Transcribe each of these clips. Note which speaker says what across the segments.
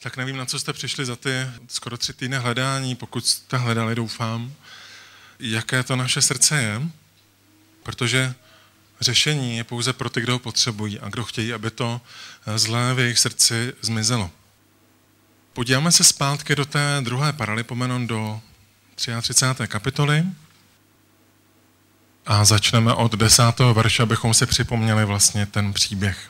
Speaker 1: Tak nevím, na co jste přišli za ty skoro 3 týdny hledání, pokud jste hledali, doufám, jaké to naše srdce je, protože řešení je pouze pro ty, kdo ho potřebují a kdo chtějí, aby to zlé v jejich srdci zmizelo. Podíváme se zpátky do té druhé Paralipomenon, do 33. kapitoly a začneme od 10. verše, abychom si připomněli vlastně ten příběh.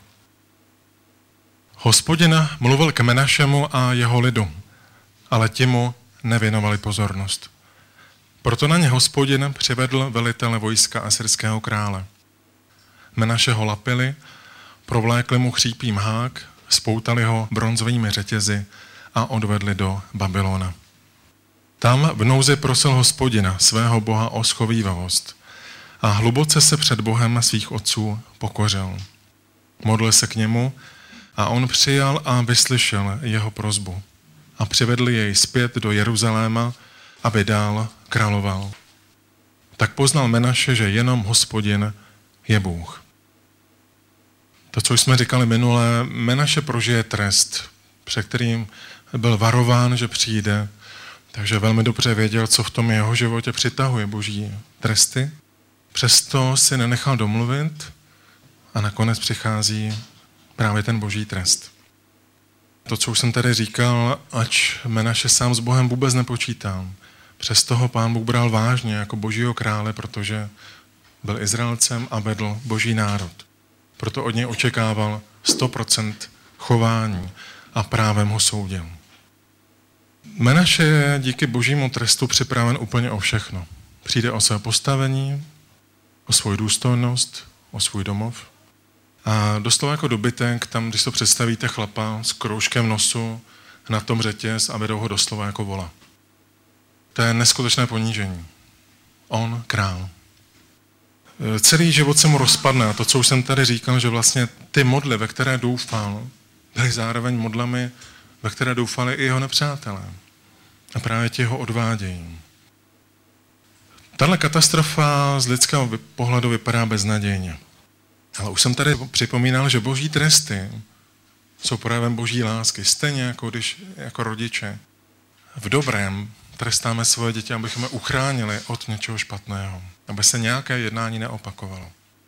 Speaker 1: Hospodin mluvil k Menašemu a jeho lidu, ale ti mu nevěnovali pozornost. Proto na ně Hospodin přivedl velitele vojska asyrského krále. Menaše ho lapili, provlékli mu chřípý mhák, spoutali ho bronzovými řetězy a odvedli do Babylona. Tam v nouzi prosil Hospodina, svého Boha, o schovívavost a hluboce se před Bohem svých otců pokořil. Modlil se k němu a on přijal a vyslyšel jeho prosbu a přivedl jej zpět do Jeruzaléma, aby dál královal. Tak poznal Menaše, že jenom Hospodin je Bůh. To, co jsme říkali minule, Menaše prožije trest, před kterým byl varován, že přijde, takže velmi dobře věděl, co v tom jeho životě přitahuje boží tresty. Přesto si nenechal domluvit a nakonec přichází právě ten boží trest. To, co už jsem tady říkal, ač Menaše sám s Bohem vůbec nepočítal, přesto ho Pán Bůh bral vážně jako božího krále, protože byl Izraelcem a vedl boží národ. Proto od něj očekával 100% chování a právem ho soudil. Menaše je díky božímu trestu připraven úplně o všechno. Přijde o své postavení, o svou důstojnost, o svůj domov. A doslova jako dobytek, tam, když to představíte chlapa s kroužkem nosu na tom řetěz a vedou ho doslova jako vola. To je neskutečné ponížení. On, král. Celý život se mu rozpadne a to, co už jsem tady říkal, že vlastně ty modly, ve které doufal, byly zároveň modlami, ve které doufali i jeho nepřátelé. A právě ti ho odvádějí. Tahle katastrofa z lidského pohledu vypadá beznadějně. Ale už jsem tady připomínal, že boží tresty jsou projevem boží lásky. Stejně jako když jako rodiče v dobrém trestáme svoje děti, abychom je uchránili od něčeho špatného. Aby se nějaké jednání neopakovalo.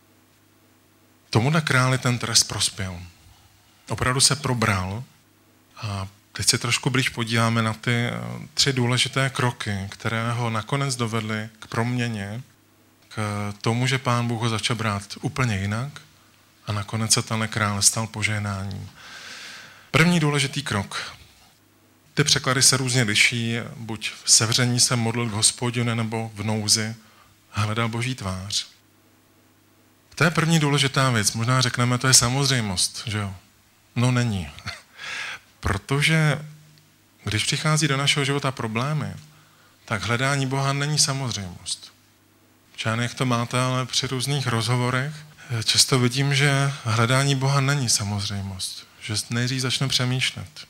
Speaker 1: Tomuhle králi ten trest prospěl. Opravdu se probral a teď se trošku blíž podíváme na ty 3 důležité kroky, které ho nakonec dovedly k proměně, k tomu, že Pán Bůh ho začal brát úplně jinak a nakonec se tenhle král stal požehnáním. První důležitý krok. Ty překlady se různě liší, buď v sevření se modlil k Hospodinu nebo v nouzi hledal boží tvář. To je první důležitá věc. Možná řekneme, to je samozřejmost, že jo? No není. Protože když přichází do našeho života problémy, tak hledání Boha není samozřejmost. Čány, jak to máte, ale při různých rozhovorech často vidím, že hledání Boha není samozřejmost. Že nejdřív začne přemýšlet.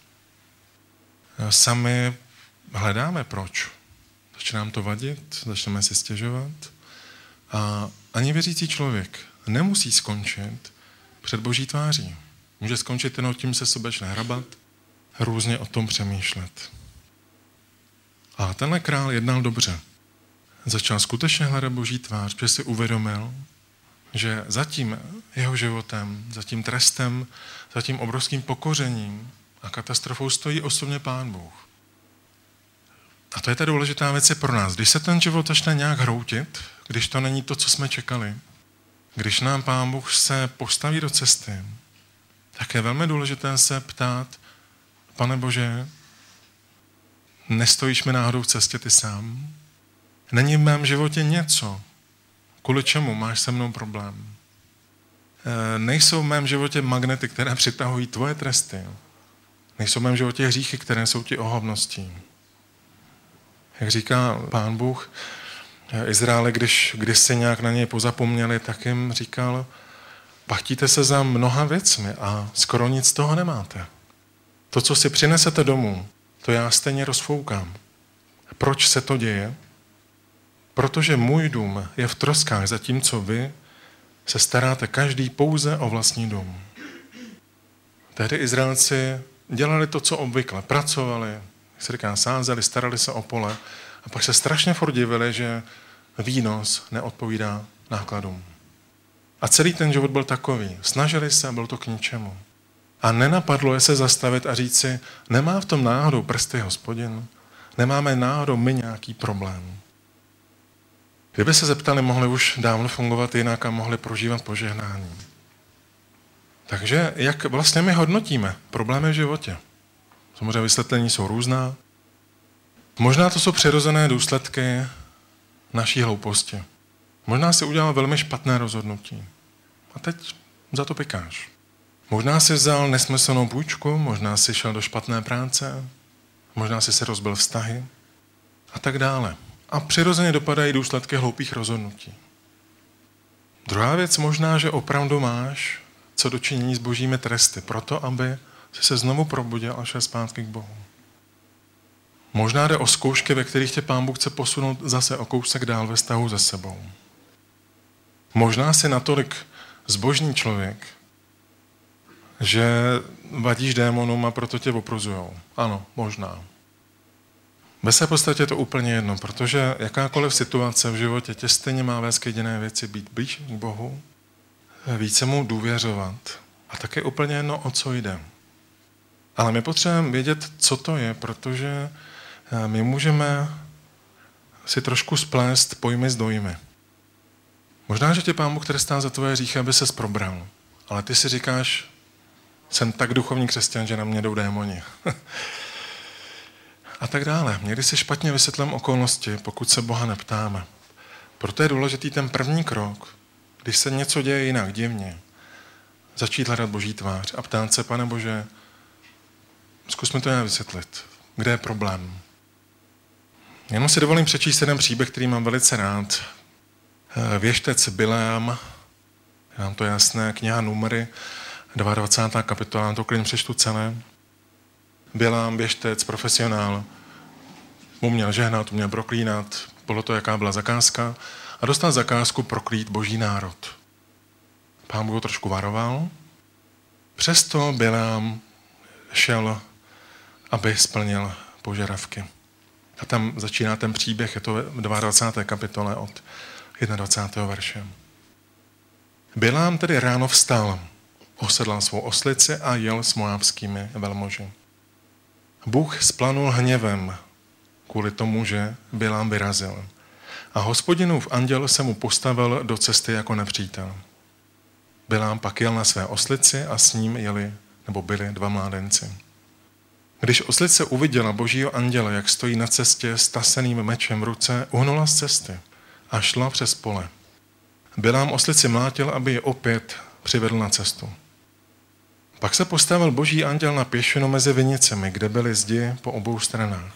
Speaker 1: Sami hledáme proč. Začne nám to vadit, začneme si stěžovat. A ani věřící člověk nemusí skončit před boží tváří. Může skončit jenom tím se sobečně hrabat, různě o tom přemýšlet. A tenhle král jednal dobře. Začal skutečně hledat boží tvář, protože si uvědomil, že za tím jeho životem, za tím trestem, za tím obrovským pokořením a katastrofou stojí osobně Pán Bůh. A to je ta důležitá věc pro nás. Když se ten život začne nějak hroutit, když to není to, co jsme čekali, když nám Pán Bůh se postaví do cesty, tak je velmi důležité se ptát, Pane Bože, nestojíš mi náhodou v cestě ty sám? Není v mém životě něco, kvůli čemu máš se mnou problém? Nejsou v mém životě magnety, které přitahují tvoje tresty. Nejsou v mém životě hříchy, které jsou ti ohavností. Jak říká Pán Bůh, Izraele, když si nějak na něj pozapomněli, tak jim říkal, pachtíte se za mnoha věcmi a skoro nic z toho nemáte. To, co si přinesete domů, to já stejně rozfoukám. Proč se to děje? Protože můj dům je v troskách, zatímco vy se staráte každý pouze o vlastní dům. Tehdy Izraelci dělali to, co obvykle. Pracovali, jak se říká, sázeli, starali se o pole a pak se strašně furt divili, že výnos neodpovídá nákladům. A celý ten život byl takový. Snažili se a bylo to k ničemu. A nenapadlo je se zastavit a říct si, nemá v tom náhodou prsty Hospodin? Nemáme náhodou my nějaký problém? Kdyby se zeptali, mohli už dávno fungovat jinak a mohli prožívat požehnání. Takže jak vlastně my hodnotíme problémy v životě? Samozřejmě vysvětlení jsou různá. Možná to jsou přirozené důsledky naší hlouposti. Možná si udělal velmi špatné rozhodnutí. A teď za to pikáš. Možná si vzal nesmyslnou půjčku, možná si šel do špatné práce, možná si se rozbil vztahy a tak dále. A přirozeně dopadají důsledky hloupých rozhodnutí. Druhá věc možná, že opravdu máš co dočinění s božími tresty, proto aby si se znovu probudil a šel zpátky k Bohu. Možná jde o zkoušky, ve kterých tě Pán Bůh chce posunout zase o kousek dál ve vztahu se sebou. Možná jsi natolik zbožný člověk, že vadíš démonům a proto tě opruzujou. Ano, možná. Ve své podstatě je to úplně jedno, protože jakákoliv situace v životě tě stejně má vést k jediné věci, být blíž k Bohu, více mu důvěřovat. A také úplně jedno, o co jde. Ale my potřebujeme vědět, co to je, protože my můžeme si trošku splést pojmy s dojmy. Možná, že tě Pán Bůh trestá za tvoje hříchy, aby ses probral. Ale ty si říkáš, jsem tak duchovní křesťan, že na mě jdou démoni. A tak dále. Někdy si špatně vysvětlím okolnosti, pokud se Boha neptáme. Proto je důležitý ten první krok, když se něco děje jinak, divně. Začít hledat Boží tvář a ptát se, Pane Bože, zkus mi to nějak vysvětlit. Kde je problém? Jenom si dovolím přečíst jeden příběh, který mám velice rád. Věštec Bileam, je nám to jasné, kniha Numery, 22. kapitola, to klidně přečtu celé. Bileam, věštec, profesionál, uměl žehnat, uměl proklínat, bylo to, jaká byla zakázka, a dostal zakázku proklít Boží národ. Pán Bůh ho trošku varoval, přesto Bileam šel, aby splnil požadavky. A tam začíná ten příběh, je to v 22. kapitole od 21. verše. Bileam tedy ráno vstal, osedlal svou oslici a jel s moábskými velmoži. Bůh splanul hněvem kvůli tomu, že Bileam vyrazil. A Hospodinův anděl se mu postavil do cesty jako nepřítel. Bileam pak jel na své oslici a s ním byli dva mládenci. Když oslice uviděla Božího anděla, jak stojí na cestě s taseným mečem v ruce, uhnula z cesty a šla přes pole. Bileam oslici mlátil, aby je opět přivedl na cestu. Pak se postavil Boží anděl na pěšinu mezi vinicemi, kde byly zdi po obou stranách.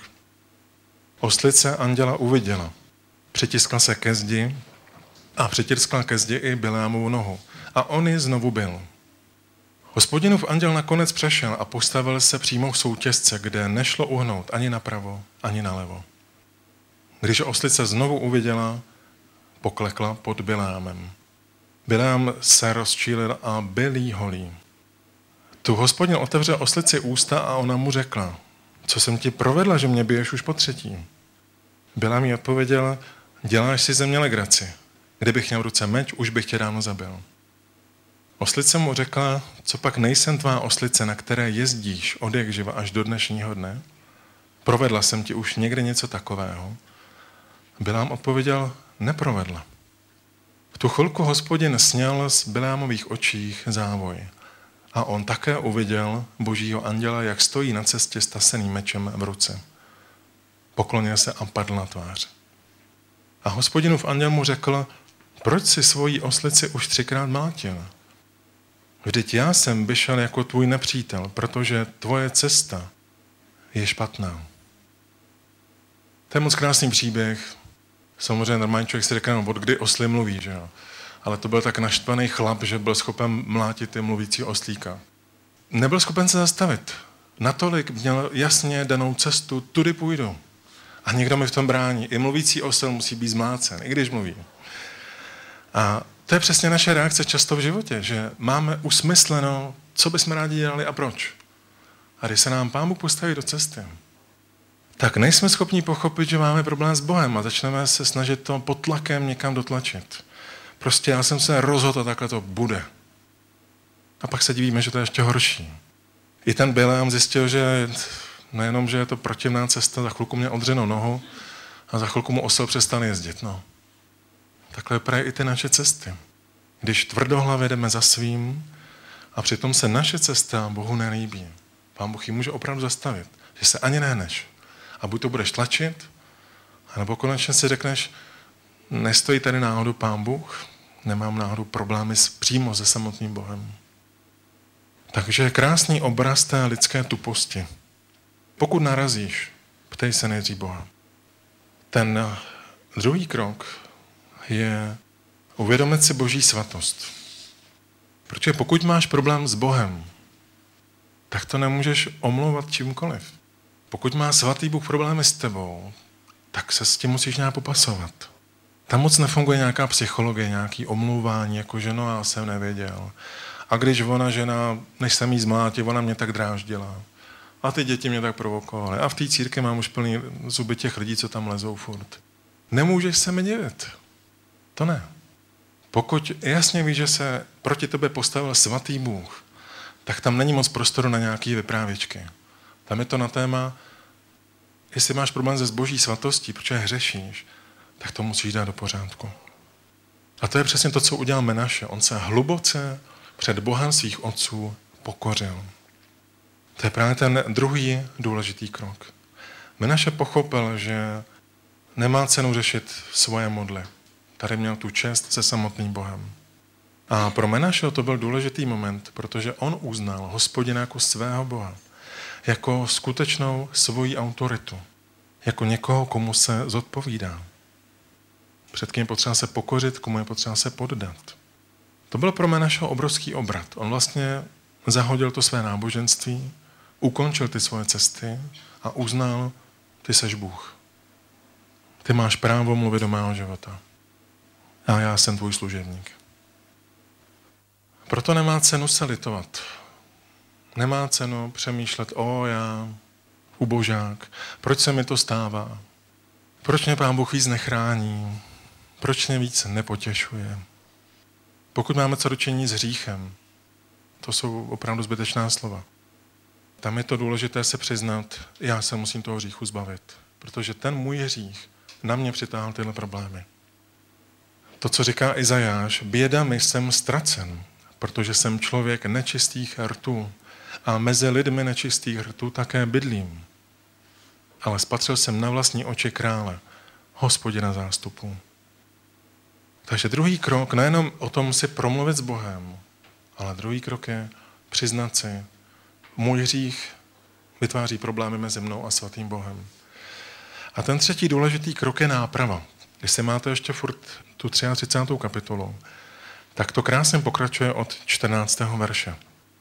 Speaker 1: Oslice anděla uviděla. Přitiskla se ke zdi a přitiskla ke zdi i Bileamovu nohu. A on ji znovu bil. Hospodinův anděl nakonec přešel a postavil se přímo v soutězce, kde nešlo uhnout ani napravo, ani nalevo. Když oslice znovu uviděla, poklekla pod Bileamem. Bileam se rozčílil a byl jí holý. Tu Hospodin otevřel oslici ústa a ona mu řekla, co jsem ti provedla, že mě biješ už po třetí? Bileam jí odpověděl, děláš si ze mě legraci. Kdybych měl v ruce meč, už bych tě dávno zabil. Oslice mu řekla, co pak nejsem tvá oslice, na které jezdíš od jak živa až do dnešního dne? Provedla jsem ti už někdy něco takového? Bileam odpověděl, neprovedla. V tu chvilku Hospodin sněl z Bileamových očích závoj. A on také uviděl Božího anděla, jak stojí na cestě s taseným mečem v ruce. Poklonil se a padl na tvář. A Hospodinův anděl mu řekl, proč si svoji oslici už 3krát mlátil? Vždyť já jsem vyšel jako tvůj nepřítel, protože tvoje cesta je špatná. To je moc krásný příběh. Samozřejmě normální člověk si řekne, od kdy osly mluví, že jo? Ale to byl tak naštvaný chlap, že byl schopen mlátit i mluvící oslíka. Nebyl schopen se zastavit. Natolik měl jasně danou cestu, tudy půjdu. A někdo mi v tom brání. I mluvící osel musí být zmlácen, i když mluví. A to je přesně naše reakce často v životě, že máme usmysleno, co bychom rádi dělali a proč. A když se nám Pán Bůh postaví do cesty, tak nejsme schopni pochopit, že máme problém s Bohem a začneme se snažit to pod tlakem někam dotlačit. Prostě já jsem se rozhodl, takhle to bude. A pak se divíme, že to je ještě horší. I ten Bileam zjistil, že nejenom, že je to protivná cesta, za chvilku mě odřenou nohu a za chvilku mu osel přestal jezdit. No. Takhle vypadají i ty naše cesty. Když tvrdohlavě jdeme za svým a přitom se naše cesta Bohu nelíbí. Pán Bůh ji může opravdu zastavit, že se ani nehneš. A buď to budeš tlačit, anebo konečně si řekneš, nestojí tady náhodou Pán Bůh, nemám náhodou problémy přímo se samotným Bohem. Takže krásný obraz té lidské tuposti. Pokud narazíš, ptej se nejdřív Boha. Ten druhý krok je uvědomit si Boží svatost. Protože pokud máš problém s Bohem, tak to nemůžeš omlouvat čímkoliv. Pokud má svatý Bůh problémy s tebou, tak se s tím musíš nějak popasovat. Tam moc nefunguje nějaká psychologie, nějaký omlouvání, jako že no já jsem nevěděl. A když ona žena, než jsem jí zmlátil, ona mě tak dráždila. A ty děti mě tak provokovaly. A v té církvi mám už plný zuby těch lidí, co tam lezou furt. Nemůžeš se mi divit. To ne. Pokud jasně víš, že se proti tebe postavil svatý Bůh, tak tam není moc prostoru na nějaké vyprávěčky. Tam je to na téma, jestli máš problém se Boží svatostí, protože hřešíš, tak to musíš dát do pořádku. A to je přesně to, co udělal Menaše. On se hluboce před Bohem svých otců pokořil. To je právě ten druhý důležitý krok. Menaše pochopil, že nemá cenu řešit svoje modly. Tady měl tu čest se samotným Bohem. A pro Menašeho to byl důležitý moment, protože on uznal Hospodina jako svého Boha, jako skutečnou svoji autoritu, jako někoho, komu se zodpovídá. Před kým je potřeba se pokořit, komu je potřeba se poddat. To byl pro Menašeho obrovský obrat. On vlastně zahodil to své náboženství, ukončil ty svoje cesty a uznal, ty seš Bůh. Ty máš právo mluvit do mého života. A já jsem tvůj služebník. Proto nemá cenu se litovat. Nemá cenu přemýšlet, já, ubožák, proč se mi to stává? Proč mě Pán Bůh víc nechrání? Proč mě víc nepotěšuje? Pokud máme co dočinit s hříchem, to jsou opravdu zbytečná slova. Tam je to důležité se přiznat, já se musím toho hříchu zbavit, protože ten můj hřích na mě přitáhl tyhle problémy. To, co říká Izajáš, běda mi, jsem ztracen, protože jsem člověk nečistých rtů a mezi lidmi nečistých rtů také bydlím. Ale spatřil jsem na vlastní oči krále, Hospodina zástupů. Takže druhý krok, nejenom o tom si promluvit s Bohem, ale druhý krok je přiznat si, můj hřích vytváří problémy mezi mnou a svatým Bohem. A ten třetí důležitý krok je náprava. Když se máte ještě furt tu 33. kapitolu, tak to krásně pokračuje od 14. verše.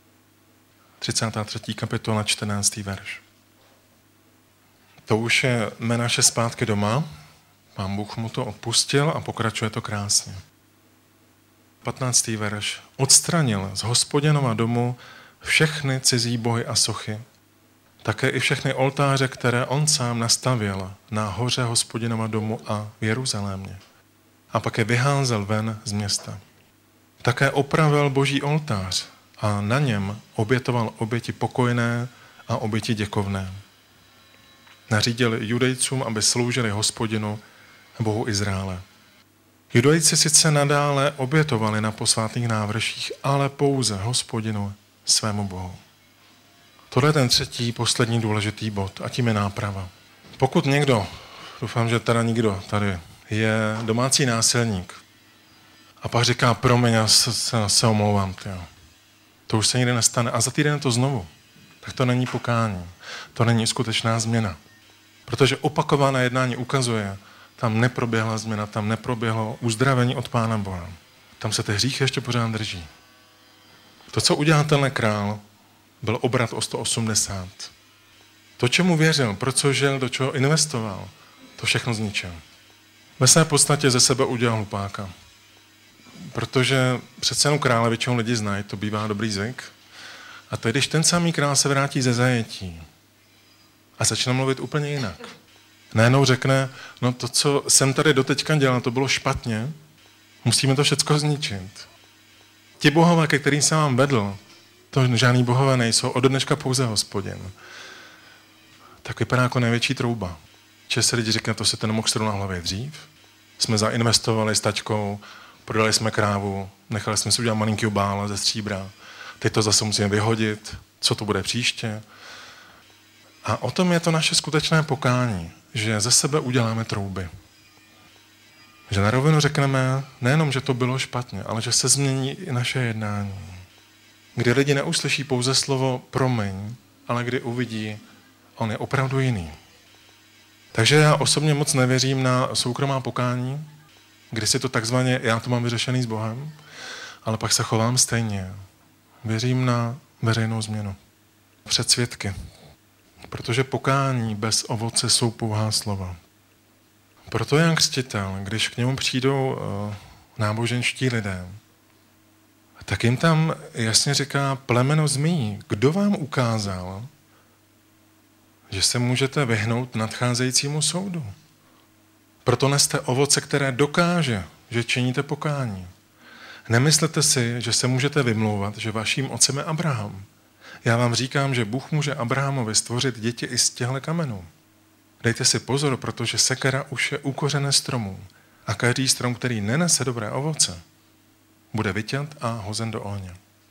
Speaker 1: 33. kapitola, 14. verš. To už je Menaše zpátky doma, Pán Bůh mu to odpustil a pokračuje to krásně. 15. verš. Odstranil z Hospodinova domu všechny cizí bohy a sochy, také i všechny oltáře, které on sám nastavil na hoře Hospodinova domu a v Jeruzalémě. A pak je vyházel ven z města. Také opravil boží oltář a na něm obětoval oběti pokojné a oběti děkovné. Nařídil Judejcům, aby sloužili Hospodinu, Bohu Izraele. Judejci sice nadále obětovali na posvátných návrších, ale pouze Hospodinu, svému Bohu. Tohle je ten třetí, poslední důležitý bod a tím je náprava. Pokud někdo, doufám, že teda nikdo tady, je domácí násilník a pak říká, promiň, já se omlouvám, tyjo. To už se nikdy nestane a za týden je to znovu, tak to není pokání, to není skutečná změna. Protože opakované jednání ukazuje, tam neproběhla změna, tam neproběhlo uzdravení od Pána Boha. Tam se ty hříchy ještě pořád drží. To, co udělal tenhle král, byl obrat o 180. To, čemu věřil, pro co žil, do čeho investoval, to všechno zničil. Ve své podstatě ze sebe udělal hlupáka. Protože přece jenom krále většinou lidi znají, to bývá dobrý zvyk. A to je, když ten samý král se vrátí ze zajetí a začne mluvit úplně jinak. Najednou řekne, no to, co jsem tady doteďka dělal, to bylo špatně, musíme to všecko zničit. Ti bohové, ke kterým jsem vám vedl, to žádný bohové nejsou, od dneška pouze Hospodin. Tak vypadá jako největší trouba. Že se lidi říká, to se ten mohl na hlavě dřív. Jsme zainvestovali s taťkou, prodali jsme krávu, nechali jsme si udělat malinkýho bála ze stříbra. Teď to zase musíme vyhodit, co to bude příště. A o tom je to naše skutečné pokání, že ze sebe uděláme trouby. Že na rovinu řekneme nejenom, že to bylo špatně, ale že se změní i naše jednání. Kdy lidi neuslyší pouze slovo promiň, ale kdy uvidí, on je opravdu jiný. Takže já osobně moc nevěřím na soukromá pokání, kdy si to takzvaně, já to mám vyřešený s Bohem, ale pak se chovám stejně. Věřím na veřejnou změnu. Před svědky. Protože pokání bez ovoce jsou pouhá slova. Proto Jan Křtitel, když k němu přijdou náboženští lidé, tak jim tam jasně říká plemeno zmíjí, kdo vám ukázal, že se můžete vyhnout nadcházejícímu soudu. Proto neste ovoce, které dokáže, že činíte pokání. Nemyslete si, že se můžete vymlouvat, že vaším otcem je Abraham. Já vám říkám, že Bůh může Abrahamovi stvořit děti i z těchto kamenů. Dejte si pozor, protože sekera už je u kořene stromů a každý strom, který nenese dobré ovoce, bude vyťat a hozen do ohně.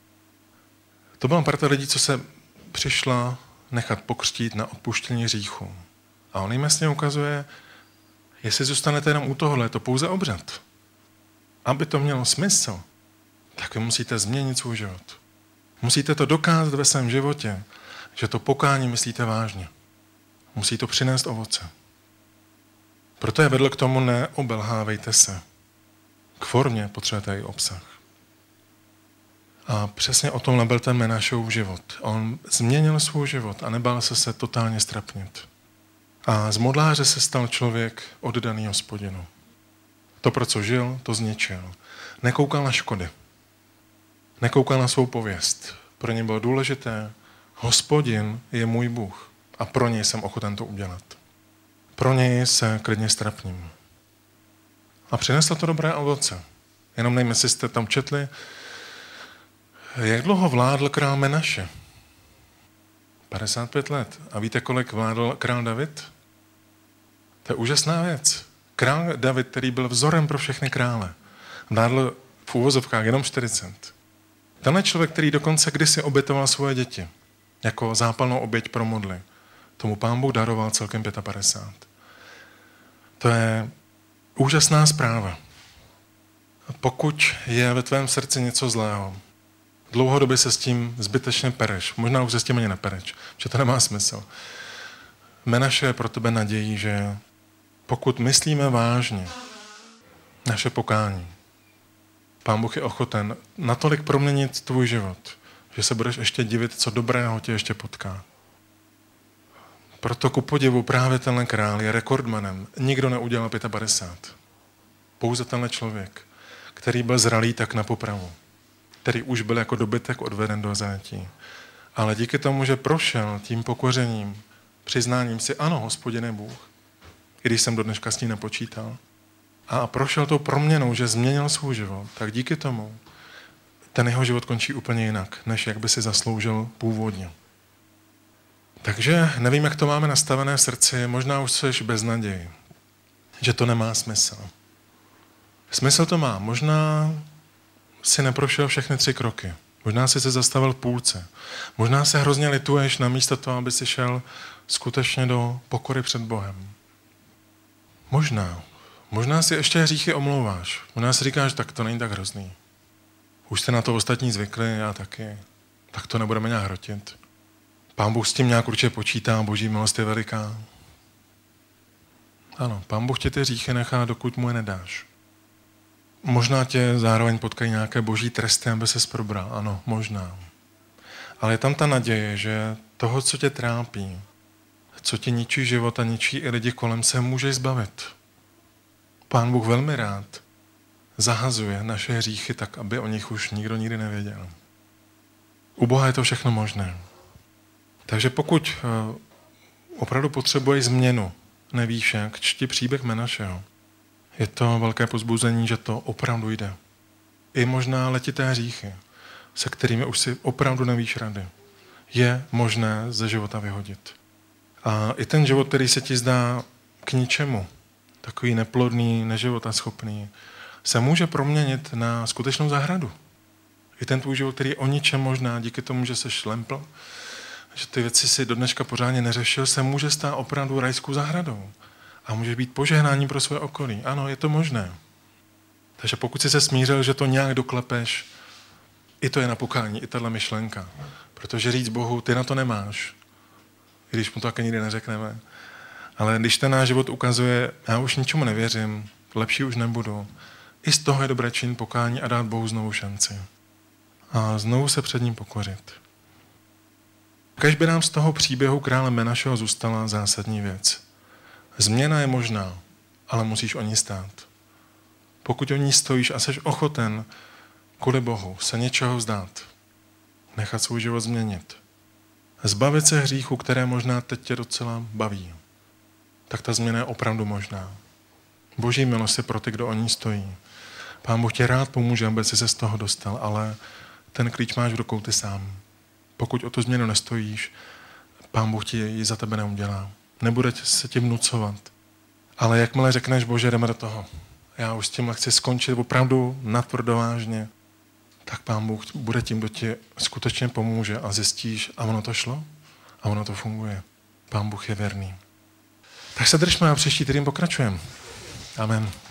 Speaker 1: To byla parta lidí, co se přišla nechat pokřtít na odpuštění hříchu. A on jim jasně ukazuje, jestli zůstanete jenom u tohohle, je to pouze obřad. Aby to mělo smysl, tak vy musíte změnit svůj život. Musíte to dokázat ve svém životě, že to pokání myslíte vážně. Musí to přinést ovoce. Proto je vedl k tomu neobelhávejte se. K formě potřebujete i obsah. A přesně o tomhle byl ten Menašův život. On změnil svůj život a nebál se totálně strapnit. A z modláře se stal člověk oddaný Hospodinu. To, pro co žil, to zničil. Nekoukal na škody. Nekoukal na svou pověst. Pro ně bylo důležité, Hospodin je můj Bůh a pro něj jsem ochoten to udělat. Pro něj se klidně strapním. A přineslo to dobré ovoce. Jenom nevím, jestli jste tam četli, jak dlouho vládl král Menaše? 55 let. A víte, kolik vládl král David? To je úžasná věc. Král David, který byl vzorem pro všechny krále, vládl v úvozovkách jenom 40. Tenhle člověk, který dokonce kdysi obětoval svoje děti, jako zápalnou oběť pro modly, tomu Pán Bůh daroval celkem 55. To je úžasná zpráva. Pokud je ve tvém srdci něco zlého, dlouhodobě se s tím zbytečně pereš. Možná už se s tím ani nepereš, že to nemá smysl. Menaše je pro tebe nadějí, že pokud myslíme vážně naše pokání, Pán Bůh je ochoten natolik proměnit tvůj život, že se budeš ještě divit, co dobrého tě ještě potká. Proto ku podivu právě tenhle král je rekordmanem. Nikdo neudělal 55. Pouze tenhle člověk, který byl zralý tak na popravu, který už byl jako dobytek odveden do zajetí. Ale díky tomu, že prošel tím pokořením, přiznáním si, ano, Hospodin je Bůh, i když jsem do dneška s ním nepočítal, a prošel tou proměnou, že změnil svůj život, tak díky tomu ten jeho život končí úplně jinak, než jak by si zasloužil původně. Takže nevím, jak to máme nastavené v srdci, možná už jsi bez naději, že to nemá smysl. Smysl to má, možná si neprošel všechny 3 kroky, možná si se zastavil v půlce, možná se hrozně lituješ namísto toho, aby si šel skutečně do pokory před Bohem. Možná si ještě hříchy omlouváš, možná si říkáš, tak to není tak hrozný. Už jste na to ostatní zvykli, já taky, tak to nebudeme nějak hrotit. Pán Bůh s tím nějak určitě počítá, Boží milost je veliká. Ano, Pán Bůh tě ty hříchy nechá, dokud mu je nedáš. Možná tě zároveň potkají nějaké boží tresty, aby ses probral. Ano, možná. Ale je tam ta naděje, že toho, co tě trápí, co ti ničí život a ničí i lidi kolem, se můžeš zbavit. Pán Bůh velmi rád zahazuje naše hříchy tak, aby o nich už nikdo nikdy nevěděl. U Boha je to všechno možné. Takže pokud opravdu potřebuješ změnu, nevíš jak, čti příběh Menašeho. Je to velké povzbuzení, že to opravdu jde. I možná letité hříchy, se kterými už si opravdu nevíš rady, je možné ze života vyhodit. A i ten život, který se ti zdá k ničemu, takový neplodný, neživotaschopný, se může proměnit na skutečnou zahradu. I ten tvůj život, který je o ničem možná, díky tomu, že se šlempl, že ty věci si do dneška pořádně neřešil, se může stát opravdu rajskou zahradou. A může být požehnáním pro své okolí. Ano, je to možné. Takže pokud jsi se smířil, že to nějak doklepeš, i to je na pokání, i tahle myšlenka. Protože říct Bohu, ty na to nemáš. I když mu to také nikdy neřekneme. Ale když ten náš život ukazuje, já už ničemu nevěřím, lepší už nebudu, i z toho je dobré činit pokání a dát Bohu znovu šanci. A znovu se před ním pokořit. Kéž by nám z toho příběhu krále Menašeho zůstala zásadní věc. Změna je možná, ale musíš o ní stát. Pokud o ní stojíš a jsi ochoten kvůli Bohu se něčeho vzdát, nechat svůj život změnit, zbavit se hříchu, které možná teď tě docela baví, tak ta změna je opravdu možná. Boží milost je pro ty, kdo o ní stojí. Pán Bůh tě rád pomůže, aby jsi se z toho dostal, ale ten klíč máš v rukou ty sám. Pokud o tu změnu nestojíš, Pán Bůh ti ji za tebe neudělá. Nebude se tím vnucovat. Ale jakmile řekneš, Bože, jdeme do toho, já už s tím chci skončit opravdu natvrdo vážně, tak Pán Bůh bude tím, kdo ti skutečně pomůže a zjistíš, a ono to šlo a ono to funguje. Pán Bůh je věrný. Tak se držme a příští týden pokračujeme. Amen.